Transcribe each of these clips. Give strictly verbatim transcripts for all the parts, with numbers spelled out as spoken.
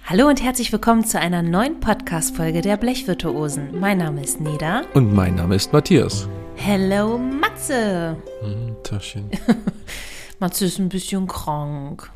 Hallo und herzlich willkommen zu einer neuen Podcast-Folge der Blechvirtuosen. Mein Name ist Neda. Und mein Name ist Matthias. Hello, Matze. Hm, Taschen. Matze ist ein bisschen krank.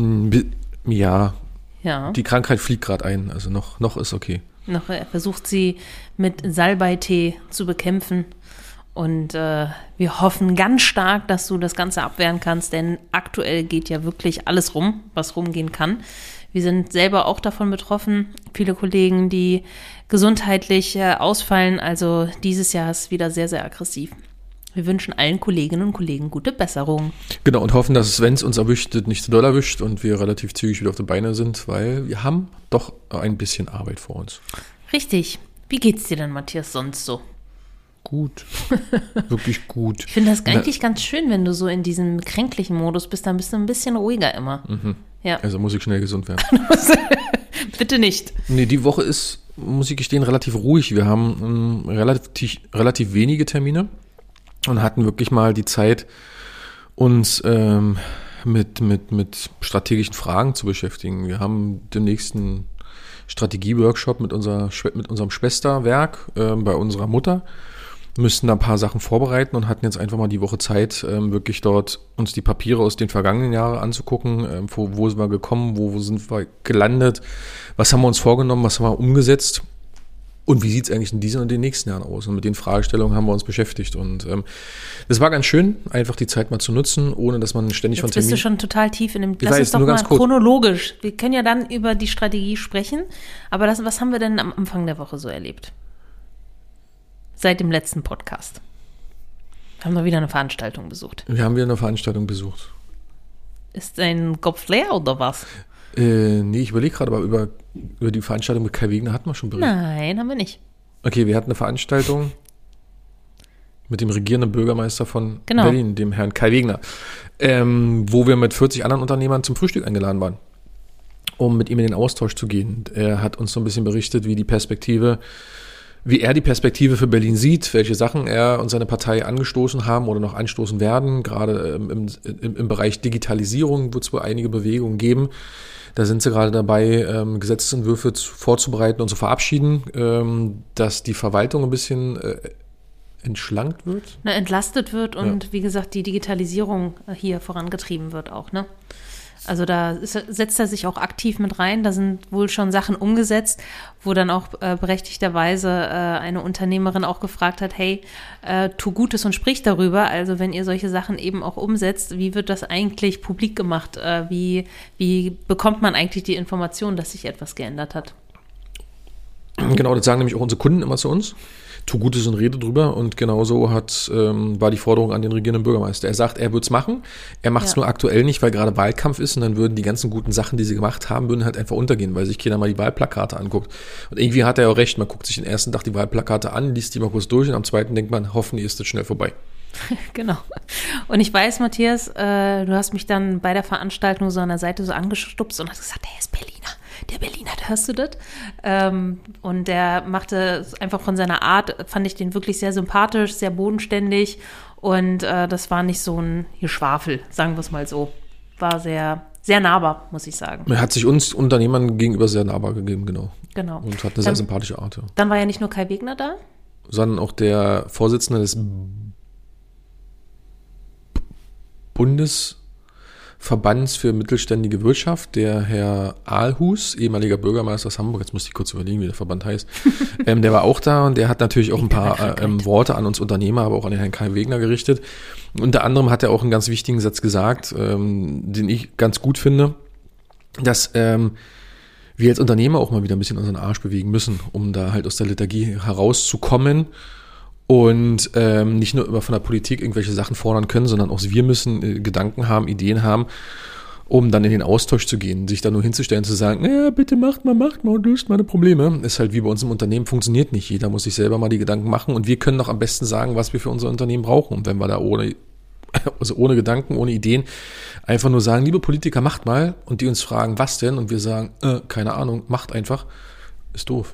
Ja, Ja. die Krankheit fliegt gerade ein, also noch, noch ist okay. Noch, er versucht sie mit Salbeitee zu bekämpfen. Und äh, wir hoffen ganz stark, dass du das Ganze abwehren kannst, denn aktuell geht ja wirklich alles rum, was rumgehen kann. Wir sind selber auch davon betroffen. Viele Kollegen, die gesundheitlich äh, ausfallen. Also dieses Jahr ist wieder sehr, sehr aggressiv. Wir wünschen allen Kolleginnen und Kollegen gute Besserung. Genau, und hoffen, dass es, wenn es uns erwischt, nicht so doll erwischt und wir relativ zügig wieder auf die Beine sind, weil wir haben doch ein bisschen Arbeit vor uns. Richtig. Wie geht's dir denn, Matthias, sonst so? Gut. Wirklich gut. Ich finde das eigentlich ganz schön, wenn du so in diesem kränklichen Modus bist. Dann bist du ein bisschen ruhiger immer. Mhm. Ja. Also muss ich schnell gesund werden. Bitte nicht. Nee, die Woche ist, muss ich gestehen, relativ ruhig. Wir haben ähm, relativ, relativ wenige Termine und hatten wirklich mal die Zeit, uns ähm, mit, mit, mit strategischen Fragen zu beschäftigen. Wir haben den nächsten Strategie-Workshop mit, unserer, mit unserem Schwesterwerk äh, bei unserer Mutter. Müssten da ein paar Sachen vorbereiten und hatten jetzt einfach mal die Woche Zeit, ähm, wirklich dort uns die Papiere aus den vergangenen Jahren anzugucken, ähm, wo, wo sind wir gekommen, wo, wo sind wir gelandet, was haben wir uns vorgenommen, was haben wir umgesetzt und wie sieht es eigentlich in diesen und den nächsten Jahren aus. Und mit den Fragestellungen haben wir uns beschäftigt und ähm, das war ganz schön, einfach die Zeit mal zu nutzen, ohne dass man ständig Jetzt von Termin... bist du schon total tief in dem... Ich Lass weiß, uns doch nur mal ganz kurz. chronologisch. Wir können ja dann über die Strategie sprechen, aber das, was haben wir denn am Anfang der Woche so erlebt? Seit dem letzten Podcast. Wir haben wir wieder eine Veranstaltung besucht. Wir haben wieder eine Veranstaltung besucht. Ist dein Kopf leer oder was? Äh, nee, ich überlege gerade, aber über, über die Veranstaltung mit Kai Wegner hatten wir schon berichtet. Nein, haben wir nicht. Okay, wir hatten eine Veranstaltung mit dem regierenden Bürgermeister von Genau. Berlin, dem Herrn Kai Wegner, ähm, wo wir mit vierzig anderen Unternehmern zum Frühstück eingeladen waren, um mit ihm in den Austausch zu gehen. Er hat uns so ein bisschen berichtet, wie die Perspektive, wie er die Perspektive für Berlin sieht, welche Sachen er und seine Partei angestoßen haben oder noch anstoßen werden. Gerade im, im, im Bereich Digitalisierung wird es wohl einige Bewegungen geben. Da sind sie gerade dabei, ähm, Gesetzesentwürfe zu, vorzubereiten und zu verabschieden, ähm, dass die Verwaltung ein bisschen äh, entschlankt wird. Na, entlastet wird und Ja. wie gesagt, die Digitalisierung hier vorangetrieben wird auch, ne? Also da ist, setzt er sich auch aktiv mit rein. Da sind wohl schon Sachen umgesetzt, wo dann auch äh, berechtigterweise äh, eine Unternehmerin auch gefragt hat, hey, äh, tu Gutes und sprich darüber. Also wenn ihr solche Sachen eben auch umsetzt, wie wird das eigentlich publik gemacht? Äh, wie, wie bekommt man eigentlich die Information, dass sich etwas geändert hat? Genau, das sagen nämlich auch unsere Kunden immer zu uns. Tu Gutes und rede drüber. Und genauso hat, ähm, war die Forderung an den regierenden Bürgermeister. Er sagt, er würde es machen. Er macht es Ja. nur aktuell nicht, weil gerade Wahlkampf ist. Und dann würden die ganzen guten Sachen, die sie gemacht haben, würden halt einfach untergehen, weil sich keiner mal die Wahlplakate anguckt. Und irgendwie hat er auch recht. Man guckt sich den ersten Tag die Wahlplakate an, liest die mal kurz durch. Und am zweiten denkt man, hoffentlich ist das schnell vorbei. Genau. Und ich weiß, Matthias, äh, du hast mich dann bei der Veranstaltung so an der Seite so angestupst und hast gesagt, der ist Berliner. Der Berliner, hörst du das? Ähm, und der machte einfach von seiner Art, fand ich den wirklich sehr sympathisch, sehr bodenständig. Und äh, das war nicht so ein Geschwafel, sagen wir es mal so. War sehr, sehr nahbar, muss ich sagen. Er hat sich uns Unternehmern gegenüber sehr nahbar gegeben, genau. Genau. Und hat eine sehr Dann- sympathische Art. Ja. Dann war ja nicht nur Kai Wegner da. Sondern auch der Vorsitzende des Bundesverbands für mittelständige Wirtschaft, der Herr Ahlhus, ehemaliger Bürgermeister aus Hamburg, jetzt muss ich kurz überlegen, wie der Verband heißt, ähm, der war auch da und der hat natürlich auch ein paar äh, ähm, Worte an uns Unternehmer, aber auch an den Herrn Kai Wegner gerichtet. Unter anderem hat er auch einen ganz wichtigen Satz gesagt, ähm, den ich ganz gut finde, dass ähm, wir als Unternehmer auch mal wieder ein bisschen unseren Arsch bewegen müssen, um da halt aus der Lethargie herauszukommen und ähm, nicht nur immer von der Politik irgendwelche Sachen fordern können, sondern auch wir müssen äh, Gedanken haben, Ideen haben, um dann in den Austausch zu gehen, sich da nur hinzustellen, zu sagen, ja, bitte macht mal, macht mal und löst meine Probleme. Ist halt wie bei uns im Unternehmen, funktioniert nicht. Jeder muss sich selber mal die Gedanken machen und wir können doch am besten sagen, was wir für unser Unternehmen brauchen. Und wenn wir da ohne, also ohne Gedanken, ohne Ideen einfach nur sagen, liebe Politiker, macht mal und die uns fragen, was denn? Und wir sagen, äh, keine Ahnung, macht einfach, ist doof.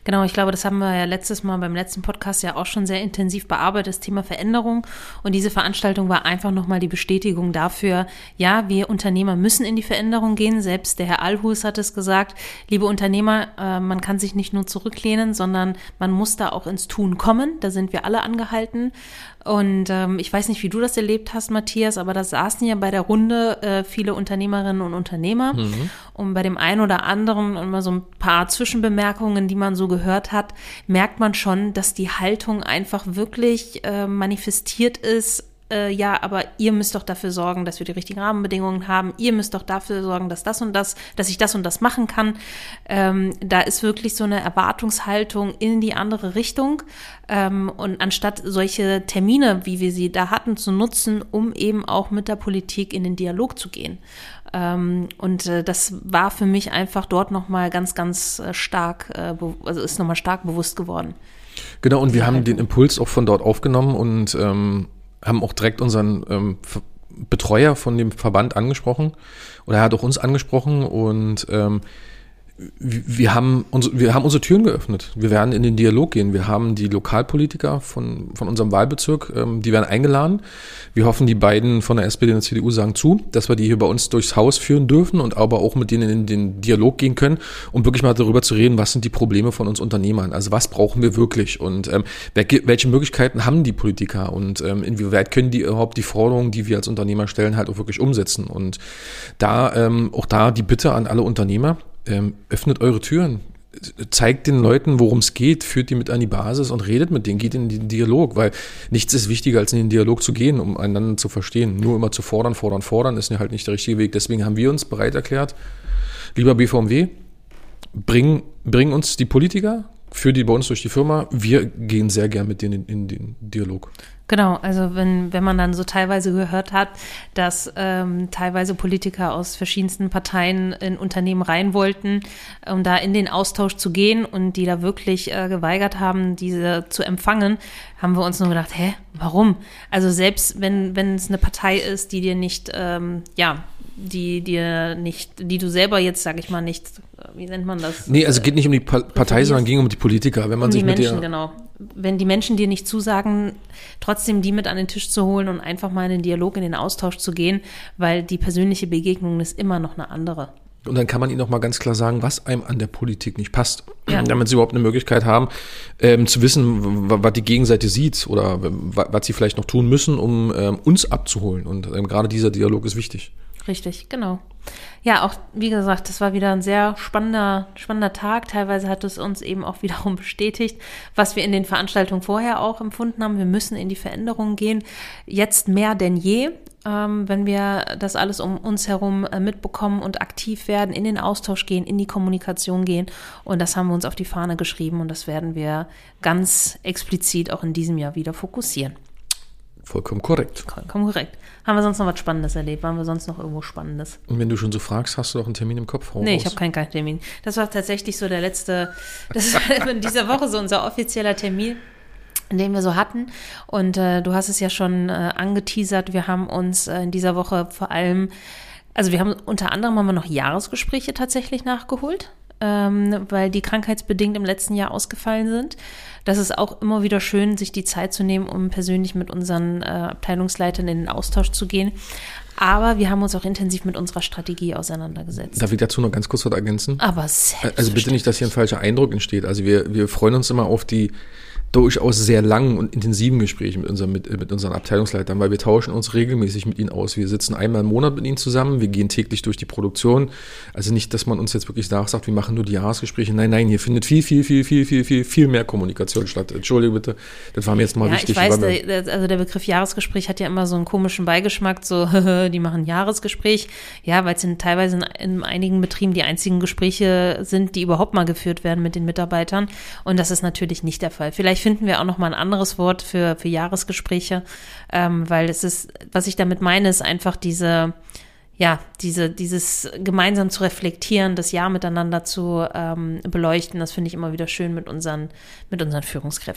Genau, ich glaube, das haben wir ja letztes Mal beim letzten Podcast ja auch schon sehr intensiv bearbeitet, das Thema Veränderung. Und diese Veranstaltung war einfach nochmal die Bestätigung dafür, ja, wir Unternehmer müssen in die Veränderung gehen. Selbst der Herr Ahlhuus hat es gesagt, liebe Unternehmer, äh, man kann sich nicht nur zurücklehnen, sondern man muss da auch ins Tun kommen. Da sind wir alle angehalten. Und ähm, ich weiß nicht, wie du das erlebt hast, Matthias, aber da saßen ja bei der Runde äh, viele Unternehmerinnen und Unternehmer. Mhm. Und bei dem einen oder anderen, immer so ein paar Zwischenbemerkungen, die man so gehört hat, merkt man schon, dass die Haltung einfach wirklich äh, manifestiert ist. Äh, ja, aber ihr müsst doch dafür sorgen, dass wir die richtigen Rahmenbedingungen haben. Ihr müsst doch dafür sorgen, dass das und das, dass ich das und das machen kann. Ähm, da ist wirklich so eine Erwartungshaltung in die andere Richtung. Ähm, und anstatt solche Termine, wie wir sie da hatten, zu nutzen, um eben auch mit der Politik in den Dialog zu gehen. Ähm, und äh, das war für mich einfach dort nochmal ganz, ganz äh, stark, äh, be- also ist nochmal stark bewusst geworden. Genau, und wir haben den Impuls auch von dort aufgenommen und ähm, haben auch direkt unseren ähm, Betreuer von dem Verband angesprochen oder er hat auch uns angesprochen und ähm, wir haben, uns, wir haben unsere Türen geöffnet. Wir werden in den Dialog gehen. Wir haben die Lokalpolitiker von, von unserem Wahlbezirk, ähm, die werden eingeladen. Wir hoffen, die beiden von der S P D und der C D U sagen zu, dass wir die hier bei uns durchs Haus führen dürfen und aber auch mit denen in den Dialog gehen können, um wirklich mal darüber zu reden, was sind die Probleme von uns Unternehmern. Also was brauchen wir wirklich und ähm, welche Möglichkeiten haben die Politiker und ähm, inwieweit können die überhaupt die Forderungen, die wir als Unternehmer stellen, halt auch wirklich umsetzen. Und da ähm, auch da die Bitte an alle Unternehmer, Ähm, öffnet eure Türen, zeigt den Leuten, worum es geht, führt die mit an die Basis und redet mit denen, geht in den Dialog, weil nichts ist wichtiger, als in den Dialog zu gehen, um einander zu verstehen. Nur immer zu fordern, fordern, fordern ist halt nicht der richtige Weg. Deswegen haben wir uns bereit erklärt, lieber B V M W, bring, bring uns die Politiker, führ die bei uns durch die Firma. Wir gehen sehr gern mit denen in, in den Dialog. Genau, also wenn wenn man dann so teilweise gehört hat, dass ähm, teilweise Politiker aus verschiedensten Parteien in Unternehmen rein wollten, um da in den Austausch zu gehen und die da wirklich äh, geweigert haben, diese zu empfangen, haben wir uns nur gedacht, hä, warum? Also selbst wenn wenn es eine Partei ist, die dir nicht, ähm, ja, die dir nicht, die du selber jetzt, sag ich mal, nicht, wie nennt man das? Nee, also es geht nicht um die pa- Partei, sondern ging um die Politiker. Wenn man um sich die mit Menschen, der genau. Wenn die Menschen dir nicht zusagen, trotzdem die mit an den Tisch zu holen und einfach mal in den Dialog, in den Austausch zu gehen, weil die persönliche Begegnung ist immer noch eine andere. Und dann kann man ihnen auch mal ganz klar sagen, was einem an der Politik nicht passt. Ja. Damit sie überhaupt eine Möglichkeit haben, ähm, zu wissen, w- was die Gegenseite sieht oder w- was sie vielleicht noch tun müssen, um ähm, uns abzuholen. Und ähm, gerade dieser Dialog ist wichtig. Richtig, genau. Ja, auch wie gesagt, das war wieder ein sehr spannender, spannender Tag. Teilweise hat es uns eben auch wiederum bestätigt, was wir in den Veranstaltungen vorher auch empfunden haben. Wir müssen in die Veränderung gehen, jetzt mehr denn je, ähm, wenn wir das alles um uns herum äh, mitbekommen und aktiv werden, in den Austausch gehen, in die Kommunikation gehen. Und das haben wir uns auf die Fahne geschrieben und das werden wir ganz explizit auch in diesem Jahr wieder fokussieren. Vollkommen korrekt. Vollkommen korrekt. Haben wir sonst noch was Spannendes erlebt? Waren wir sonst noch irgendwo Spannendes? Und wenn du schon so fragst, hast du doch einen Termin im Kopf? Nee, ich habe keinen, keinen Termin. Das war tatsächlich so der letzte, das war in dieser Woche so unser offizieller Termin, den wir so hatten. Und äh, du hast es ja schon äh, angeteasert. Wir haben uns äh, in dieser Woche vor allem, also wir haben unter anderem haben wir noch Jahresgespräche tatsächlich nachgeholt, ähm, weil die krankheitsbedingt im letzten Jahr ausgefallen sind. Das ist auch immer wieder schön, sich die Zeit zu nehmen, um persönlich mit unseren äh, Abteilungsleitern in den Austausch zu gehen. Aber wir haben uns auch intensiv mit unserer Strategie auseinandergesetzt. Darf ich dazu noch ganz kurz was ergänzen? Aber selbstverständlich. Also bitte nicht, dass hier ein falscher Eindruck entsteht. Also wir, wir freuen uns immer auf die durchaus sehr langen und intensiven Gespräche mit, unserem, mit, mit unseren Abteilungsleitern, weil wir tauschen uns regelmäßig mit ihnen aus. Wir sitzen einmal im Monat mit ihnen zusammen, wir gehen täglich durch die Produktion. Also nicht, dass man uns jetzt wirklich nachsagt, wir machen nur die Jahresgespräche. Nein, nein, hier findet viel, viel, viel, viel, viel, viel, viel mehr Kommunikation statt. Entschuldige bitte, das war mir jetzt mal ja, wichtig. Ich weiß, der, also der Begriff Jahresgespräch hat ja immer so einen komischen Beigeschmack, so die machen Jahresgespräch. Ja, weil es in, teilweise in, in einigen Betrieben die einzigen Gespräche sind, die überhaupt mal geführt werden mit den Mitarbeitern. Und das ist natürlich nicht der Fall. Vielleicht finden wir auch noch mal ein anderes Wort für, für Jahresgespräche, ähm, weil es ist, was ich damit meine, ist einfach diese, ja, diese, dieses gemeinsam zu reflektieren, das Jahr miteinander zu ähm, beleuchten. Das finde ich immer wieder schön mit unseren, mit unseren Führungskräften.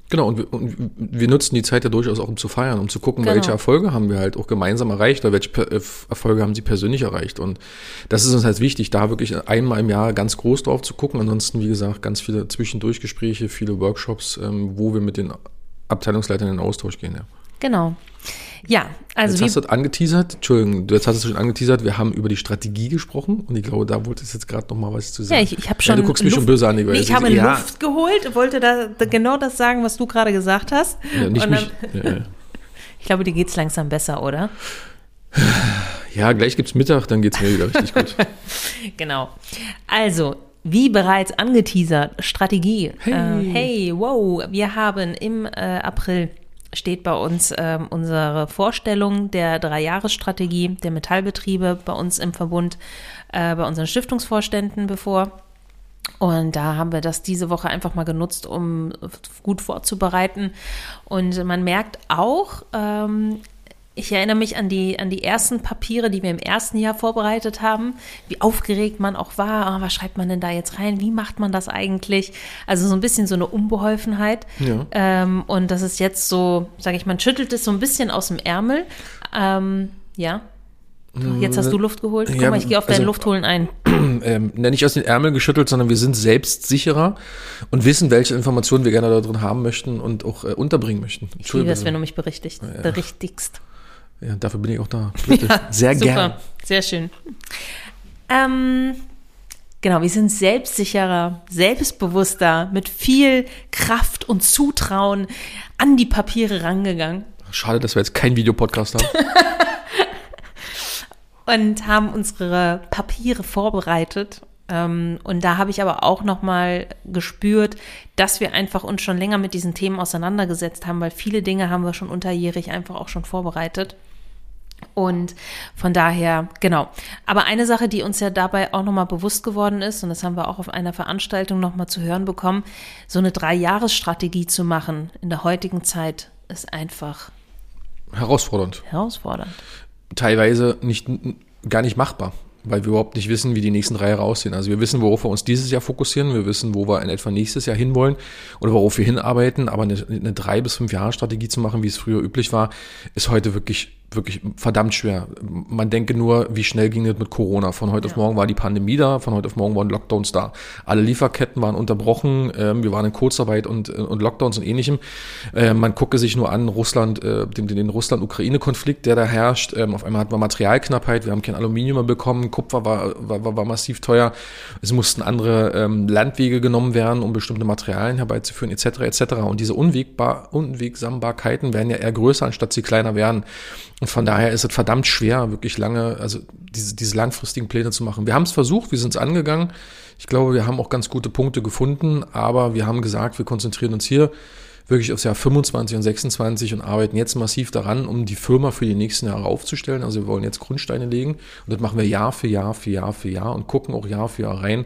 Genau, und wir, und wir nutzen die Zeit ja durchaus auch, um zu feiern, um zu gucken, genau. welche Erfolge haben wir halt auch gemeinsam erreicht oder welche per- Erfolge haben sie persönlich erreicht. Und das ist uns halt wichtig, da wirklich einmal im Jahr ganz groß drauf zu gucken. Ansonsten, wie gesagt, ganz viele Zwischendurchgespräche, viele Workshops, ähm, wo wir mit den Abteilungsleitern in den Austausch gehen. Ja. Genau. Ja, also jetzt hast du angeteasert, Entschuldigung, jetzt hast du schon angeteasert, wir haben über die Strategie gesprochen und ich glaube, da wolltest du jetzt gerade noch mal was zu sagen. Ja, ich, ich habe schon ja, du guckst mich Luft, schon böse an. Nee, ich habe ja. Luft geholt, wollte da, da genau das sagen, was du gerade gesagt hast. Ja, nicht und dann, mich. Ja, ja. Ich glaube, dir geht's langsam besser, oder? Ja, gleich gibt's Mittag, dann geht's mir wieder richtig gut. Genau. Also, wie bereits angeteasert, Strategie. Hey, äh, hey wow, wir haben im äh, April steht bei uns ähm, unsere Vorstellung der Drei-Jahres-Strategie der Metallbetriebe bei uns im Verbund, äh, bei unseren Stiftungsvorständen bevor. Und da haben wir das diese Woche einfach mal genutzt, um gut vorzubereiten. Und man merkt auch, ähm, ich erinnere mich an die, an die ersten Papiere, die wir im ersten Jahr vorbereitet haben, wie aufgeregt man auch war. Oh, was schreibt man denn da jetzt rein? Wie macht man das eigentlich? Also so ein bisschen so eine Unbeholfenheit. Ja. Ähm, und das ist jetzt so, sage ich, man schüttelt es so ein bisschen aus dem Ärmel. Ähm, ja. Jetzt hast du Luft geholt. Guck ja, mal, ich gehe auf dein also, Luftholen ein. Ähm, nicht aus den Ärmeln geschüttelt, sondern wir sind selbstsicherer und wissen, welche Informationen wir gerne da drin haben möchten und auch äh, unterbringen möchten. Ich liebe es, wenn du mich berichtigst. Ja. berichtigst. Ja, dafür bin ich auch da. Ja, sehr super, gern. Sehr schön. Ähm, genau, wir sind selbstsicherer, selbstbewusster, mit viel Kraft und Zutrauen an die Papiere rangegangen. Schade, dass wir jetzt keinen Videopodcast haben. Und haben unsere Papiere vorbereitet. Ähm, und da habe ich aber auch nochmal gespürt, dass wir einfach uns schon länger mit diesen Themen auseinandergesetzt haben, weil viele Dinge haben wir schon unterjährig einfach auch schon vorbereitet. Und von daher, genau. Aber eine Sache, die uns ja dabei auch nochmal bewusst geworden ist, und das haben wir auch auf einer Veranstaltung nochmal zu hören bekommen, so eine Drei-Jahres-Strategie zu machen in der heutigen Zeit ist einfach herausfordernd. Herausfordernd. Teilweise nicht, gar nicht machbar, weil wir überhaupt nicht wissen, wie die nächsten drei Jahre aussehen. Also wir wissen, worauf wir uns dieses Jahr fokussieren, wir wissen, wo wir in etwa nächstes Jahr hinwollen oder worauf wir hinarbeiten, aber eine, eine drei bis fünf Jahre Strategie zu machen, wie es früher üblich war, ist heute wirklich wirklich verdammt schwer. Man denke nur, wie schnell ging das mit Corona. Von heute ja. auf morgen war die Pandemie da, von heute auf morgen waren Lockdowns da. Alle Lieferketten waren unterbrochen, ähm, wir waren in Kurzarbeit und, und Lockdowns und ähnlichem. Äh, man gucke sich nur an, Russland, äh, den, den Russland-Ukraine-Konflikt, der da herrscht. Ähm, auf einmal hatten wir Materialknappheit, wir haben kein Aluminium mehr bekommen, Kupfer war, war, war, war massiv teuer. Es mussten andere ähm, Landwege genommen werden, um bestimmte Materialien herbeizuführen, et cetera et cetera. Und diese Unwegbar, Unwegsambarkeiten werden ja eher größer, anstatt sie kleiner werden. Und von daher ist es verdammt schwer, wirklich lange, also diese, diese langfristigen Pläne zu machen. Wir haben es versucht, wir sind es angegangen. Ich glaube, wir haben auch ganz gute Punkte gefunden, aber wir haben gesagt, wir konzentrieren uns hier wirklich aufs Jahr fünfundzwanzig und sechsundzwanzig und arbeiten jetzt massiv daran, um die Firma für die nächsten Jahre aufzustellen. Also wir wollen jetzt Grundsteine legen und das machen wir Jahr für Jahr für Jahr für Jahr und gucken auch Jahr für Jahr rein,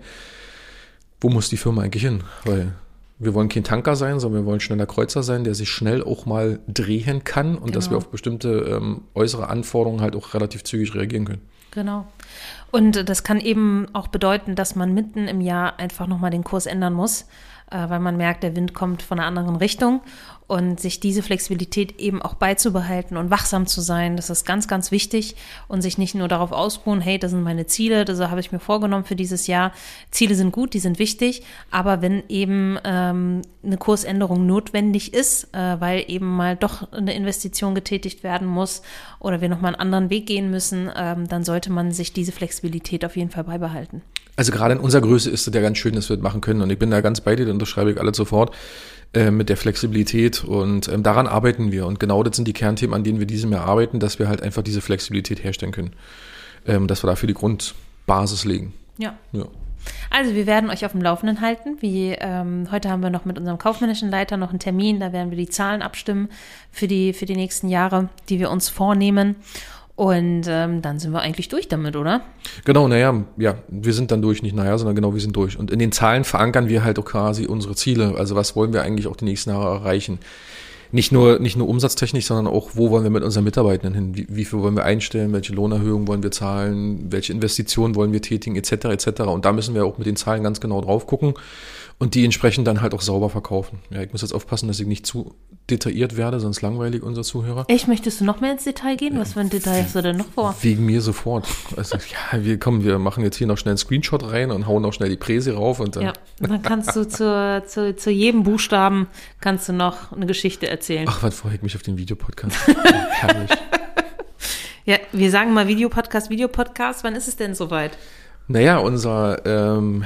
wo muss die Firma eigentlich hin, weil wir wollen kein Tanker sein, sondern wir wollen schneller Kreuzer sein, der sich schnell auch mal drehen kann und genau. dass wir auf bestimmte ähm, äußere Anforderungen halt auch relativ zügig reagieren können. Genau. Und das kann eben auch bedeuten, dass man mitten im Jahr einfach nochmal den Kurs ändern muss, äh, weil man merkt, der Wind kommt von einer anderen Richtung und sich diese Flexibilität eben auch beizubehalten und wachsam zu sein, das ist ganz, ganz wichtig und sich nicht nur darauf ausruhen, hey, das sind meine Ziele, das habe ich mir vorgenommen für dieses Jahr. Ziele sind gut, die sind wichtig, aber wenn eben ähm, eine Kursänderung notwendig ist, äh, weil eben mal doch eine Investition getätigt werden muss oder wir nochmal einen anderen Weg gehen müssen, ähm, dann sollte man sich diese Flexibilität auf jeden Fall beibehalten. Also gerade in unserer Größe ist es ja ganz schön, dass wir das machen können und ich bin da ganz bei dir, das unterschreibe ich alles sofort. Mit der Flexibilität und ähm, daran arbeiten wir und genau das sind die Kernthemen, an denen wir diesem Jahr arbeiten, dass wir halt einfach diese Flexibilität herstellen können, ähm, dass wir dafür die Grundbasis legen. Ja. ja. Also wir werden euch auf dem Laufenden halten, wie ähm, heute haben wir noch mit unserem kaufmännischen Leiter noch einen Termin, da werden wir die Zahlen abstimmen für die, für die nächsten Jahre, die wir uns vornehmen. Und ähm, dann sind wir eigentlich durch damit, oder? Genau, naja, ja, wir sind dann durch, nicht naja, sondern genau, wir sind durch. Und in den Zahlen verankern wir halt auch quasi unsere Ziele. Also was wollen wir eigentlich auch die nächsten Jahre erreichen? nicht nur, nicht nur umsatztechnisch, sondern auch, wo wollen wir mit unseren Mitarbeitenden hin? Wie, wie viel wollen wir einstellen? Welche Lohnerhöhungen wollen wir zahlen? Welche Investitionen wollen wir tätigen? Etc. et cetera. Und da müssen wir auch mit den Zahlen ganz genau drauf gucken und die entsprechend dann halt auch sauber verkaufen. Ja, ich muss jetzt aufpassen, dass ich nicht zu detailliert werde, sonst langweilig unser Zuhörer. Echt, möchtest du noch mehr ins Detail gehen? Was für ein Detail hast du denn noch vor? Wegen mir sofort. Also, ja, wir kommen, wir machen jetzt hier noch schnell einen Screenshot rein und hauen noch schnell die Präsi rauf und dann. Ja, dann kannst du zu, zu, zu jedem Buchstaben kannst du noch eine Geschichte erzählen. Ach, wann freue ich mich auf den Videopodcast. Herrlich. Ja, wir sagen mal Videopodcast, Videopodcast. Wann ist es denn soweit? Naja, unser ähm,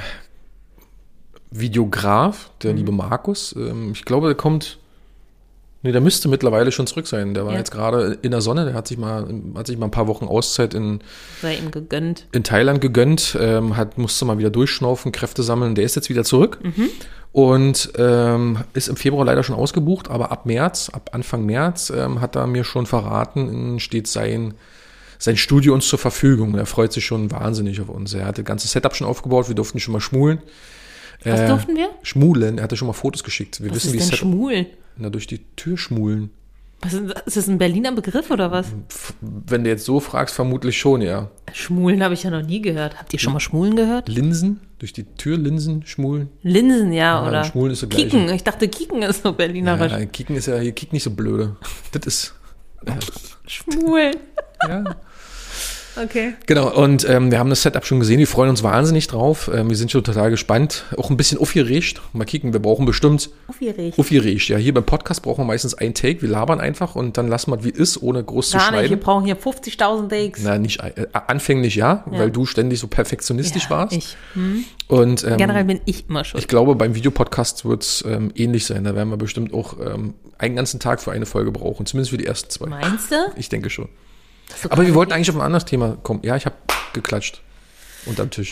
Videograf, der mhm. liebe Markus, ähm, ich glaube, der kommt, nee, der müsste mittlerweile schon zurück sein. Der war ja. jetzt gerade in der Sonne, der hat sich mal, hat sich mal ein paar Wochen Auszeit in, Sei ihm gegönnt. in Thailand gegönnt, ähm, hat, musste mal wieder durchschnaufen, Kräfte sammeln. Der ist jetzt wieder zurück Mhm. und ähm, ist im Februar leider schon ausgebucht, aber ab März, ab Anfang März ähm, hat er mir schon verraten, steht sein sein Studio uns zur Verfügung. Er freut sich schon wahnsinnig auf uns. Er hatte das ganze Setup schon aufgebaut, wir durften schon mal schmulen. Was äh, durften wir? Schmulen, er hatte schon mal Fotos geschickt. Wir Was wissen, ist wie denn Setup, schmulen? Na, durch die Tür schmulen. Was ist, ist das ein Berliner Begriff oder was? F- Wenn du jetzt so fragst, vermutlich schon, ja. Schmulen habe ich ja noch nie gehört. Habt ihr schon mal Schmulen gehört? Linsen? Durch die Tür Linsen schmulen? Linsen, ja, Ja, oder? Schmulen ist so gleich. Kicken. Ich dachte, Kicken ist so berlinerisch. Ja, Kicken ist ja hier, Kick nicht so blöde. Das ist, Schmulen. ja. Okay. Genau, und ähm, wir haben das Setup schon gesehen, wir freuen uns wahnsinnig drauf, ähm, wir sind schon total gespannt, auch ein bisschen aufgeregt, mal kicken, wir brauchen bestimmt Aufgeregt. aufgeregt, ja, hier beim Podcast brauchen wir meistens ein Take, wir labern einfach und dann lassen wir es wie ist, ohne groß zu Gar nicht, wir schneiden. brauchen hier fünfzigtausend Takes. Na, nicht, äh, anfänglich ja, Ja. weil du ständig so perfektionistisch Ja, warst. ich. Hm. Und ähm, Generell bin ich immer schuld. ich glaube, beim Videopodcast wird es ähm, ähnlich sein, da werden wir bestimmt auch ähm, einen ganzen Tag für eine Folge brauchen, zumindest für die ersten zwei. Meinst du? Ich denke schon. So Aber wir wollten eigentlich auf ein anderes Thema kommen. Ja, ich habe geklatscht. Unterm Tisch.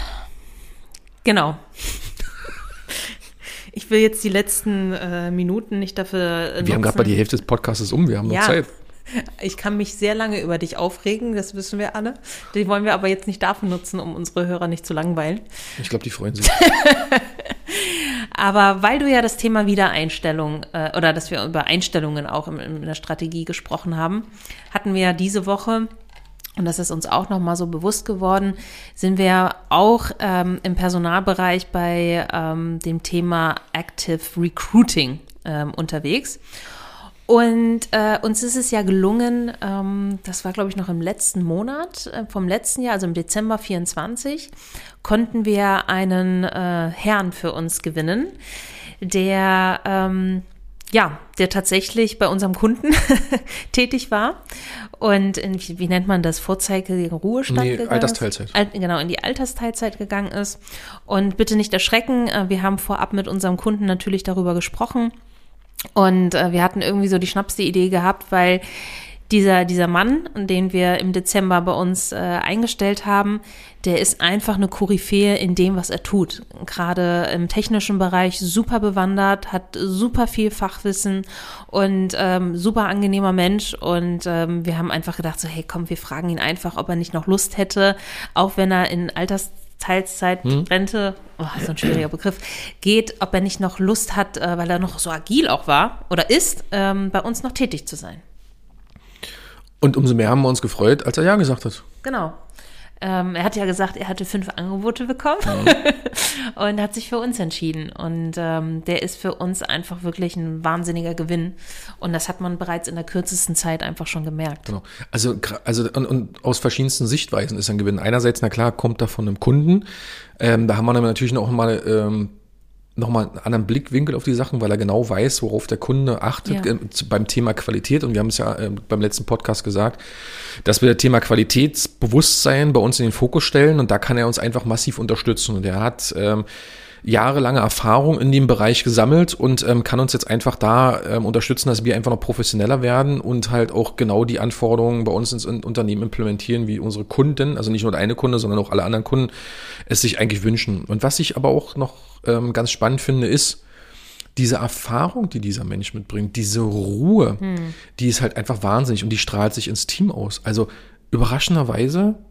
Genau. Ich will jetzt die letzten äh, Minuten nicht dafür äh, Wir haben nutzen. gerade mal die Hälfte des Podcasts um, wir haben Ja. noch Zeit. Ich kann mich sehr lange über dich aufregen, das wissen wir alle. Die wollen wir aber jetzt nicht dafür nutzen, um unsere Hörer nicht zu langweilen. Ich glaube, die freuen sich. Aber weil du ja das Thema Wiedereinstellung äh, oder dass wir über Einstellungen auch in, in der Strategie gesprochen haben, hatten wir ja diese Woche, und das ist uns auch nochmal so bewusst geworden, sind wir auch ähm, im Personalbereich bei ähm, dem Thema Active Recruiting ähm, unterwegs. Und äh, uns ist es ja gelungen, ähm, das war glaube ich noch im letzten Monat, äh, vom letzten Jahr, also im Dezember vierundzwanzig, konnten wir einen äh, Herrn für uns gewinnen, der ähm, ja, der tatsächlich bei unserem Kunden tätig war und in, wie, wie nennt man das, vorzeitigen Ruhestand Nee, gegangen Altersteilzeit. ist. Al- genau, in die Altersteilzeit gegangen ist. Und bitte nicht erschrecken, äh, wir haben vorab mit unserem Kunden natürlich darüber gesprochen. Und äh, wir hatten irgendwie so die schnapste Idee gehabt, weil dieser, dieser Mann, den wir im Dezember bei uns äh, eingestellt haben, der ist einfach eine Koryphäe in dem, was er tut. Gerade im technischen Bereich super bewandert, hat super viel Fachwissen und ähm, super angenehmer Mensch. Und ähm, wir haben einfach gedacht, so hey komm, wir fragen ihn einfach, ob er nicht noch Lust hätte, auch wenn er in Alters Teilzeitrente, oh, das ist ein schwieriger Begriff, geht, ob er nicht noch Lust hat, äh, weil er noch so agil auch war oder ist, ähm, bei uns noch tätig zu sein. Und umso mehr haben wir uns gefreut, als er Ja gesagt hat. Genau. Ähm, er hat ja gesagt, er hatte fünf Angebote bekommen mhm. und hat sich für uns entschieden. Und ähm, der ist für uns einfach wirklich ein wahnsinniger Gewinn. Und das hat man bereits in der kürzesten Zeit einfach schon gemerkt. Genau. Also, also und, und aus verschiedensten Sichtweisen ist ein Gewinn. Einerseits, na klar, kommt er von einem Kunden. Ähm, da haben wir dann natürlich noch mal ähm, nochmal einen anderen Blickwinkel auf die Sachen, weil er genau weiß, worauf der Kunde achtet Ja. äh, beim Thema Qualität. Und wir haben es ja äh, beim letzten Podcast gesagt, dass wir das Thema Qualitätsbewusstsein bei uns in den Fokus stellen. Und da kann er uns einfach massiv unterstützen. Und er hat ähm, jahrelange Erfahrung in dem Bereich gesammelt und ähm, kann uns jetzt einfach da ähm, unterstützen, dass wir einfach noch professioneller werden und halt auch genau die Anforderungen bei uns ins Unternehmen implementieren, wie unsere Kunden, also nicht nur der eine Kunde, sondern auch alle anderen Kunden es sich eigentlich wünschen. Und was ich aber auch noch ähm, ganz spannend finde, ist diese Erfahrung, die dieser Mensch mitbringt, diese Ruhe, hm. die ist halt einfach wahnsinnig und die strahlt sich ins Team aus. Also überraschenderweise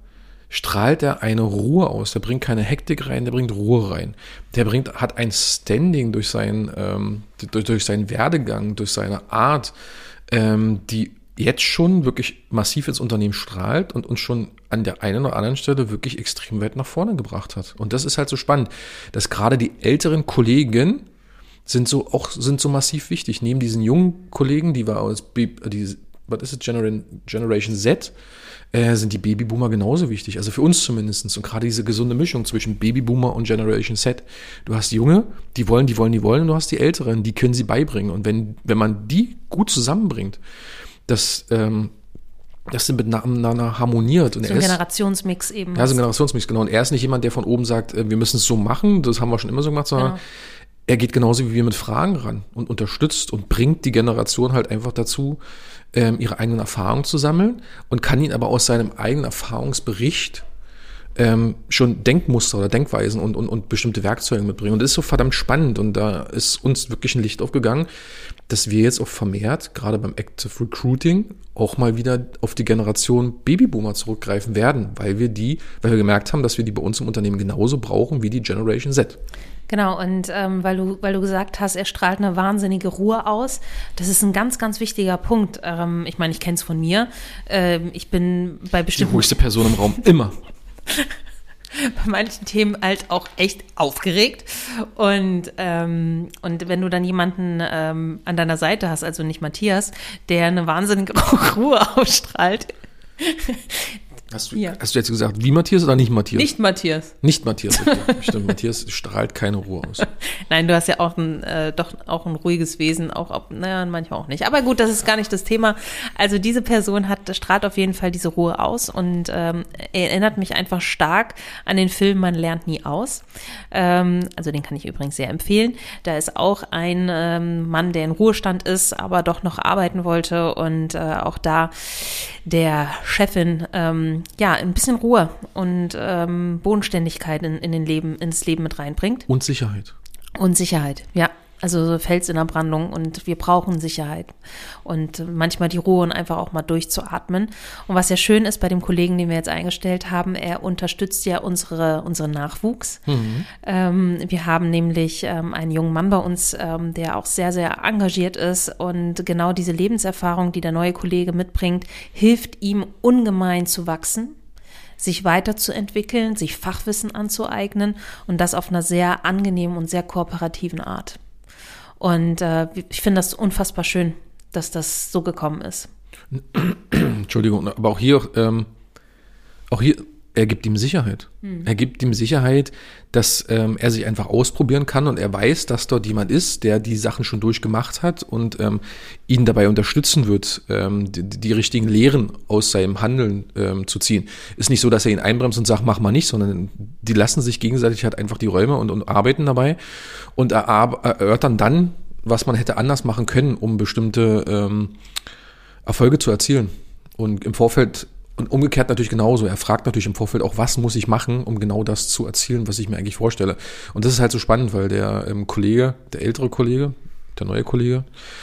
strahlt er eine Ruhe aus. Der bringt keine Hektik rein, der bringt Ruhe rein. Der bringt, hat ein Standing durch seinen, ähm, durch, durch seinen Werdegang, durch seine Art, ähm, die jetzt schon wirklich massiv ins Unternehmen strahlt und uns schon an der einen oder anderen Stelle wirklich extrem weit nach vorne gebracht hat. Und das ist halt so spannend, dass gerade die älteren Kollegen sind so auch sind so massiv wichtig. Neben diesen jungen Kollegen, die wir aus die, was ist es, Generation, Generation Z, äh, sind die Babyboomer genauso wichtig. Also für uns zumindest. Und gerade diese gesunde Mischung zwischen Babyboomer und Generation Z. Du hast Junge, die wollen, die wollen, die wollen. Und du hast die Älteren, die können sie beibringen. Und wenn wenn man die gut zusammenbringt, dass ähm, dass sie miteinander harmoniert. Und so er ein ist, Generationsmix eben. Ja, so ein Generationsmix, genau. Und er ist nicht jemand, der von oben sagt, äh, wir müssen es so machen, das haben wir schon immer so gemacht, sondern genau. Er geht genauso wie wir mit Fragen ran und unterstützt und bringt die Generation halt einfach dazu, ähm, ihre eigenen Erfahrungen zu sammeln und kann ihnen aber aus seinem eigenen Erfahrungsbericht ähm, schon Denkmuster oder Denkweisen und, und, und bestimmte Werkzeuge mitbringen. Und das ist so verdammt spannend und da ist uns wirklich ein Licht aufgegangen, dass wir jetzt auch vermehrt, gerade beim Active Recruiting, auch mal wieder auf die Generation Babyboomer zurückgreifen werden, weil wir die, weil wir gemerkt haben, dass wir die bei uns im Unternehmen genauso brauchen wie die Generation Z. Genau, und ähm, weil du weil du gesagt hast, er strahlt eine wahnsinnige Ruhe aus, das ist ein ganz, ganz wichtiger Punkt. Ähm, ich meine, ich kenne es von mir. Ähm, ich bin bei bestimmten... Die ruhigste Person im Raum, immer. Bei manchen Themen halt auch echt aufgeregt. Und, ähm, und wenn du dann jemanden ähm, an deiner Seite hast, also nicht Matthias, der eine wahnsinnige Ruhe ausstrahlt. Hast du, ja. hast du jetzt gesagt, wie Matthias oder nicht Matthias? Nicht Matthias. Nicht Matthias, okay. Stimmt, Matthias strahlt keine Ruhe aus. Nein, du hast ja auch ein, äh, doch auch ein ruhiges Wesen, auch ob, naja, manchmal auch nicht. Aber gut, das ist gar nicht das Thema. Also diese Person hat, strahlt auf jeden Fall diese Ruhe aus und ähm, erinnert mich einfach stark an den Film Man lernt nie aus. Ähm, also den kann ich übrigens sehr empfehlen. Da ist auch ein ähm, Mann, der in Ruhestand ist, aber doch noch arbeiten wollte und äh, auch da der Chefin ähm, ja, ein bisschen Ruhe und ähm, Bodenständigkeit in, in den Leben, ins Leben mit reinbringt. Und Sicherheit. Und Sicherheit, ja. Also so Fels in der Brandung und wir brauchen Sicherheit und manchmal die Ruhe und einfach auch mal durchzuatmen. Und was ja schön ist bei dem Kollegen, den wir jetzt eingestellt haben, er unterstützt ja unsere, unseren Nachwuchs. Mhm. Ähm, wir haben nämlich ähm, einen jungen Mann bei uns, ähm, der auch sehr, sehr engagiert ist und genau diese Lebenserfahrung, die der neue Kollege mitbringt, hilft ihm ungemein zu wachsen, sich weiterzuentwickeln, sich Fachwissen anzueignen und das auf einer sehr angenehmen und sehr kooperativen Art. Und äh, ich finde das unfassbar schön, dass das so gekommen ist. Entschuldigung, aber auch hier, ähm, auch hier, er gibt ihm Sicherheit. Hm. Er gibt ihm Sicherheit, dass ähm, er sich einfach ausprobieren kann und er weiß, dass dort jemand ist, der die Sachen schon durchgemacht hat und ähm, ihn dabei unterstützen wird, ähm, die, die richtigen Lehren aus seinem Handeln ähm, zu ziehen. Ist nicht so, dass er ihn einbremst und sagt, mach mal nicht, sondern die lassen sich gegenseitig halt einfach die Räume und, und arbeiten dabei und erörtern dann, was man hätte anders machen können, um bestimmte ähm, Erfolge zu erzielen. Und im Vorfeld Und umgekehrt natürlich genauso. Er fragt natürlich im Vorfeld auch, was muss ich machen, um genau das zu erzielen, was ich mir eigentlich vorstelle. Und das ist halt so spannend, weil der ähm, Kollege, der ältere Kollege, der neue Kollege,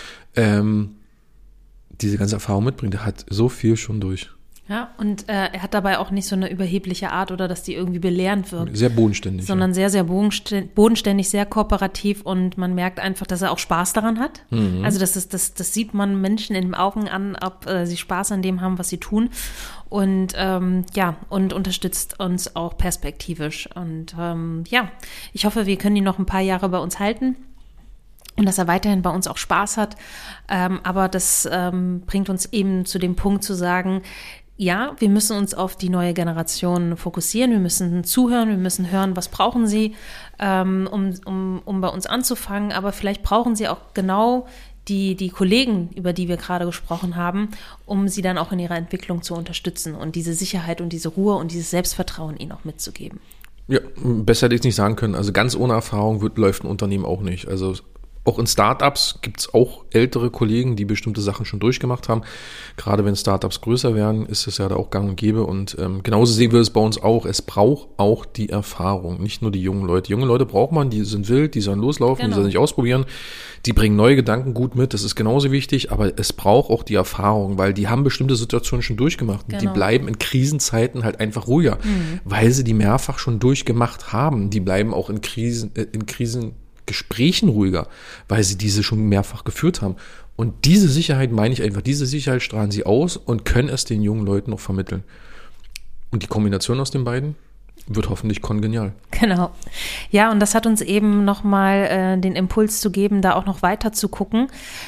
ähm, diese ganze Erfahrung mitbringt. Der hat so viel schon durch. Ja, und äh, er hat dabei auch nicht so eine überhebliche Art oder dass die irgendwie belehrend wirkt. Sehr bodenständig. Sondern ja. sehr, sehr bodenständig, sehr kooperativ und man merkt einfach, dass er auch Spaß daran hat. Mhm. Also das, ist, das, das sieht man Menschen in den Augen an, ob äh, sie Spaß an dem haben, was sie tun. Und ähm, ja, und unterstützt uns auch perspektivisch. Und ähm, ja, ich hoffe, wir können ihn noch ein paar Jahre bei uns halten. Und dass er weiterhin bei uns auch Spaß hat. Ähm, aber das ähm, bringt uns eben zu dem Punkt zu sagen, ja, wir müssen uns auf die neue Generation fokussieren, wir müssen zuhören, wir müssen hören, was brauchen sie, ähm, um, um, um bei uns anzufangen, aber vielleicht brauchen sie auch genau die, die Kollegen, über die wir gerade gesprochen haben, um sie dann auch in ihrer Entwicklung zu unterstützen und diese Sicherheit und diese Ruhe und dieses Selbstvertrauen ihnen auch mitzugeben. Ja, besser hätte ich es nicht sagen können. Also ganz ohne Erfahrung wird, läuft ein Unternehmen auch nicht. Also Auch in Startups gibt es auch ältere Kollegen, die bestimmte Sachen schon durchgemacht haben. Gerade wenn Startups größer werden, ist es ja da auch gang und gäbe. Und ähm, genauso sehen wir es bei uns auch. Es braucht auch die Erfahrung, nicht nur die jungen Leute. Junge Leute braucht man, die sind wild, die sollen loslaufen, genau. Die sollen sich ausprobieren. Die bringen neue Gedanken gut mit, das ist genauso wichtig. Aber es braucht auch die Erfahrung, weil die haben bestimmte Situationen schon durchgemacht. Genau. Die bleiben in Krisenzeiten halt einfach ruhiger, mhm. weil sie die mehrfach schon durchgemacht haben. Die bleiben auch in Krisen, äh, in Krisen Gesprächen ruhiger, weil sie diese schon mehrfach geführt haben. Und diese Sicherheit meine ich einfach, diese Sicherheit strahlen sie aus und können es den jungen Leuten noch vermitteln. Und die Kombination aus den beiden wird hoffentlich kongenial. Genau. Ja, und das hat uns eben nochmal äh, den Impuls zu geben, da auch noch weiter zu gucken.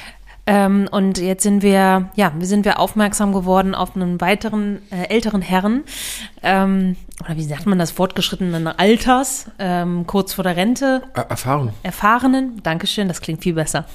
Ähm, und jetzt sind wir, ja, wir sind wir aufmerksam geworden auf einen weiteren äh, älteren Herrn, ähm, oder wie sagt man das, fortgeschrittenen Alters, ähm, kurz vor der Rente. Er- erfahren. Erfahrenen, Dankeschön, das klingt viel besser.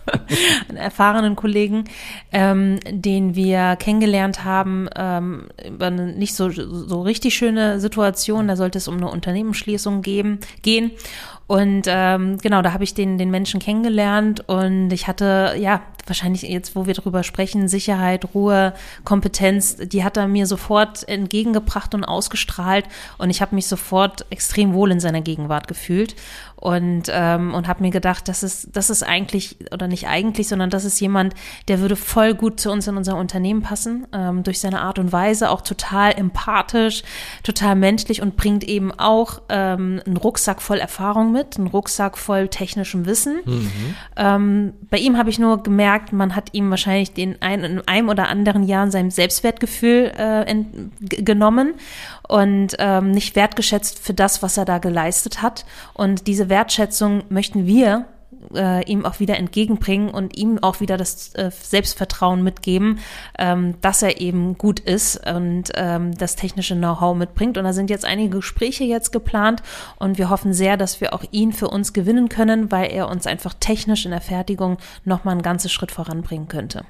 Einen erfahrenen Kollegen, ähm, den wir kennengelernt haben, ähm, über eine nicht so, so richtig schöne Situation. Da sollte es um eine Unternehmensschließung geben, gehen. Und ähm, genau, da habe ich den, den Menschen kennengelernt und ich hatte, ja, wahrscheinlich jetzt, wo wir drüber sprechen, Sicherheit, Ruhe, Kompetenz, die hat er mir sofort entgegengebracht und ausgestrahlt und ich habe mich sofort extrem wohl in seiner Gegenwart gefühlt und ähm, und habe mir gedacht, das ist das ist eigentlich, oder nicht eigentlich, sondern das ist jemand, der würde voll gut zu uns in unser Unternehmen passen, ähm, durch seine Art und Weise, auch total empathisch, total menschlich und bringt eben auch ähm, einen Rucksack voll Erfahrung mit, einen Rucksack voll technischem Wissen. Mhm. Ähm, bei ihm habe ich nur gemerkt, man hat ihm wahrscheinlich den ein, in einem oder anderen Jahr sein Selbstwertgefühl äh, ent, g- genommen und ähm, nicht wertgeschätzt für das, was er da geleistet hat. Und diese Wertschätzung möchten wir äh, ihm auch wieder entgegenbringen und ihm auch wieder das äh, Selbstvertrauen mitgeben, ähm, dass er eben gut ist und ähm, das technische Know-how mitbringt. Und da sind jetzt einige Gespräche jetzt geplant und wir hoffen sehr, dass wir auch ihn für uns gewinnen können, weil er uns einfach technisch in der Fertigung nochmal einen ganzen Schritt voranbringen könnte.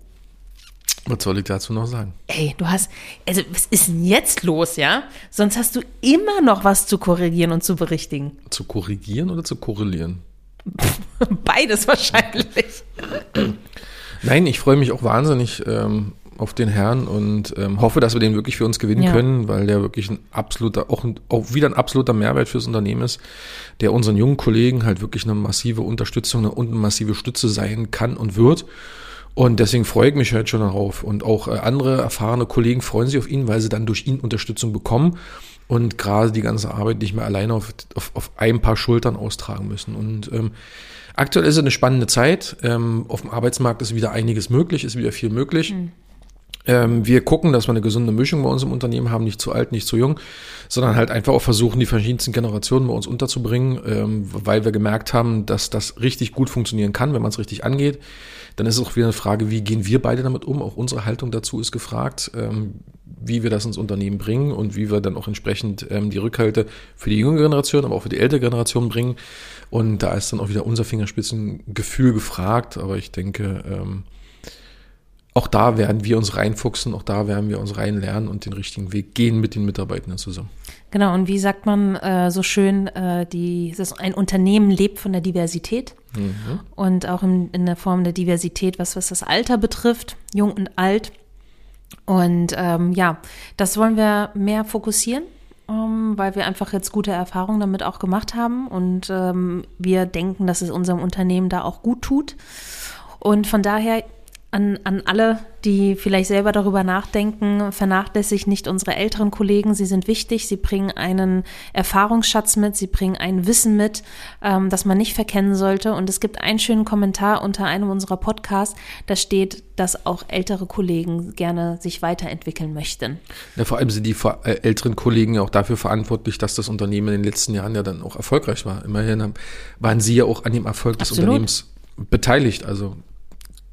Was soll ich dazu noch sagen? Ey, du hast, also was ist denn jetzt los, ja? Sonst hast du immer noch was zu korrigieren und zu berichtigen. Zu korrigieren oder zu korrelieren? Beides wahrscheinlich. Nein, ich freue mich auch wahnsinnig ähm, auf den Herrn und ähm, hoffe, dass wir den wirklich für uns gewinnen ja. können, weil der wirklich ein absoluter, auch, ein, auch wieder ein absoluter Mehrwert fürs Unternehmen ist, der unseren jungen Kollegen halt wirklich eine massive Unterstützung und eine massive Stütze sein kann und wird. Und deswegen freue ich mich halt schon darauf. Und auch äh, andere erfahrene Kollegen freuen sich auf ihn, weil sie dann durch ihn Unterstützung bekommen und gerade die ganze Arbeit nicht mehr alleine auf, auf, auf ein paar Schultern austragen müssen. Und ähm, aktuell ist es eine spannende Zeit. Ähm, auf dem Arbeitsmarkt ist wieder einiges möglich, ist wieder viel möglich. Mhm. Ähm, wir gucken, dass wir eine gesunde Mischung bei uns im Unternehmen haben, nicht zu alt, nicht zu jung, sondern halt einfach auch versuchen, die verschiedensten Generationen bei uns unterzubringen, ähm, weil wir gemerkt haben, dass das richtig gut funktionieren kann, wenn man es richtig angeht. Dann ist es auch wieder eine Frage, wie gehen wir beide damit um? Auch unsere Haltung dazu ist gefragt, ähm, wie wir das ins Unternehmen bringen und wie wir dann auch entsprechend ähm, die Rückhalte für die junge Generation, aber auch für die ältere Generation bringen. Und da ist dann auch wieder unser Fingerspitzengefühl gefragt. Aber ich denke, ähm, auch da werden wir uns reinfuchsen, auch da werden wir uns reinlernen und den richtigen Weg gehen mit den Mitarbeitenden zusammen. Genau, und wie sagt man äh, so schön, äh, die, das ein Unternehmen lebt von der Diversität mhm. und auch in, in der Form der Diversität, was, was das Alter betrifft, jung und alt. Und ähm, ja, das wollen wir mehr fokussieren, ähm, weil wir einfach jetzt gute Erfahrungen damit auch gemacht haben und ähm, wir denken, dass es unserem Unternehmen da auch gut tut. Und von daher An, an alle, die vielleicht selber darüber nachdenken, vernachlässigt nicht unsere älteren Kollegen. Sie sind wichtig, sie bringen einen Erfahrungsschatz mit, sie bringen ein Wissen mit, ähm, das man nicht verkennen sollte. Und es gibt einen schönen Kommentar unter einem unserer Podcasts, da steht, dass auch ältere Kollegen gerne sich weiterentwickeln möchten. Ja, vor allem sind die äh, älteren Kollegen ja auch dafür verantwortlich, dass das Unternehmen in den letzten Jahren ja dann auch erfolgreich war. Immerhin waren sie ja auch an dem Erfolg des Absolut. Unternehmens beteiligt, also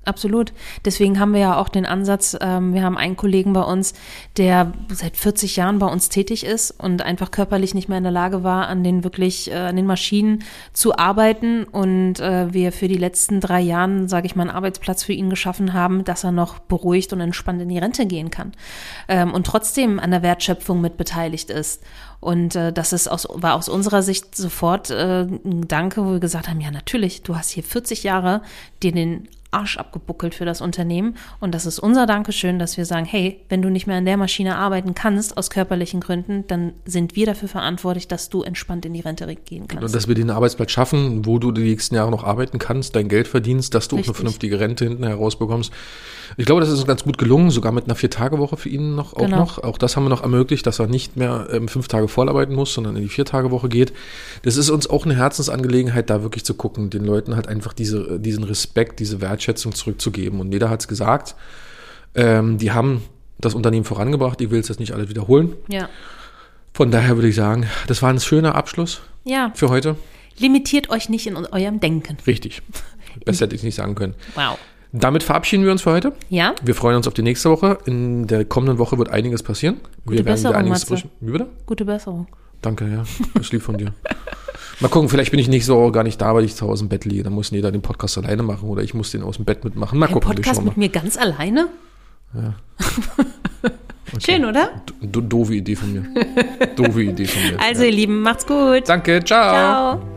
Absolut. Deswegen haben wir ja auch den Ansatz, ähm, wir haben einen Kollegen bei uns, der seit vierzig Jahren bei uns tätig ist und einfach körperlich nicht mehr in der Lage war, an den wirklich, äh, an den Maschinen zu arbeiten und äh, wir für die letzten drei Jahren, sage ich mal, einen Arbeitsplatz für ihn geschaffen haben, dass er noch beruhigt und entspannt in die Rente gehen kann ähm, und trotzdem an der Wertschöpfung mit beteiligt ist. Und äh, das ist aus, war aus unserer Sicht sofort äh, ein Danke, wo wir gesagt haben, ja natürlich, du hast hier vierzig Jahre dir den Arsch abgebuckelt für das Unternehmen und das ist unser Dankeschön, dass wir sagen, hey, wenn du nicht mehr an der Maschine arbeiten kannst aus körperlichen Gründen, dann sind wir dafür verantwortlich, dass du entspannt in die Rente gehen kannst. Und dass wir den Arbeitsplatz schaffen, wo du die nächsten Jahre noch arbeiten kannst, dein Geld verdienst, dass du Richtig. Auch eine vernünftige Rente hinten herausbekommst. Ich glaube, das ist uns ganz gut gelungen, sogar mit einer Vier-Tage-Woche für ihn noch, auch genau. noch. Auch das haben wir noch ermöglicht, dass er nicht mehr ähm, fünf Tage vollarbeiten muss, sondern in die Vier-Tage-Woche geht. Das ist uns auch eine Herzensangelegenheit, da wirklich zu gucken, den Leuten halt einfach diese, diesen Respekt, diese Wertschätzung zurückzugeben. Und jeder hat es gesagt, ähm, die haben das Unternehmen vorangebracht, ich will es jetzt nicht alles wiederholen. Ja. Von daher würde ich sagen, das war ein schöner Abschluss ja. für heute. Limitiert euch nicht in eurem Denken. Richtig. Besser hätte ich es nicht sagen können. Wow. Damit verabschieden wir uns für heute. Ja. Wir freuen uns auf die nächste Woche. In der kommenden Woche wird einiges passieren. Gute wir Besserung, werden einiges Matze. Wie bitte? Gute Besserung. Danke, ja. Das ist lieb von dir. Mal gucken, vielleicht bin ich nicht so gar nicht da, weil ich zu Hause im Bett liege. Dann muss jeder den Podcast alleine machen oder ich muss den aus dem Bett mitmachen. Mal Ein gucken. Podcast wir mit mir ganz alleine? Ja. Okay. Schön, oder? Do- doofe Idee von mir. Doofe Idee von mir. Also, ja. ihr Lieben, macht's gut. Danke, ciao. Ciao.